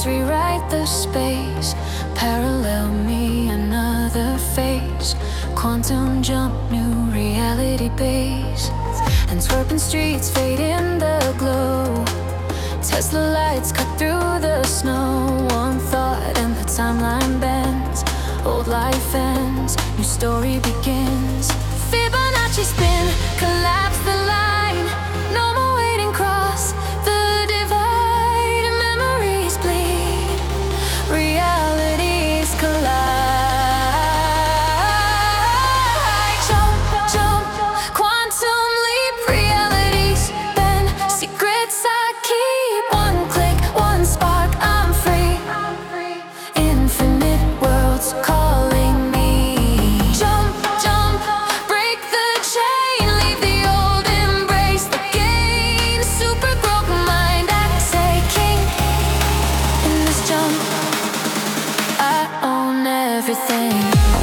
lines rewrite the space, parallel me another phase. Quantum jump, new reality base, and twerping streets fade in the glow. Tesla lights cut through the snow. One thought and the timeline bends. Old life ends, new story begins. Fibonacci spin, collapse the line. No more waiting, cross the divide. Memories bleed, realities collide. Jump, jump, quantum leap. Realities bend, secrets I keep. One click, one spark, I'm free. Infinite worlds calling me. Jump, jump, break the chain. Leave the old, embrace the gain. Super broken mind, act king. In this jump, I own everything.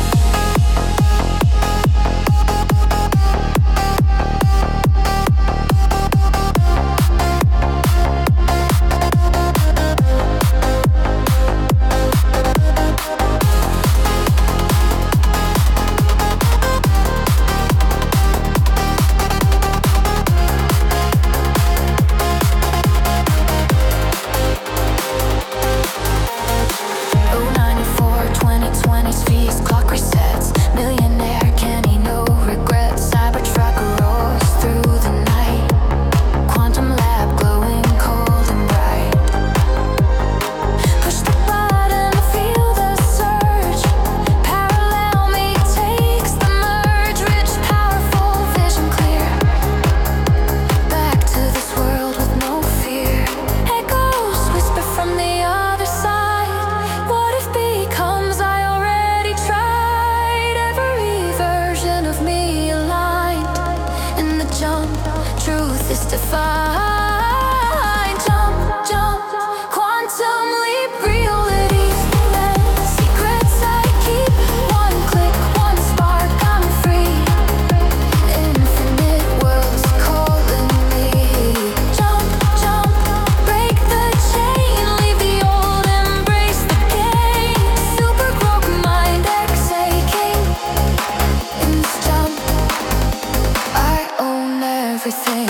Truth is defined. Jump, jump, quantum leap. Realities bend, secrets I keep. One click, one spark, I'm free. Infinite worlds calling me. Jump, jump, break the chain. Leave the old, embrace the gain. Super broken mind, king. In this jump, I own everything.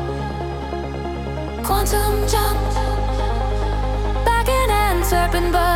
Quantum jump, back in and serpent, but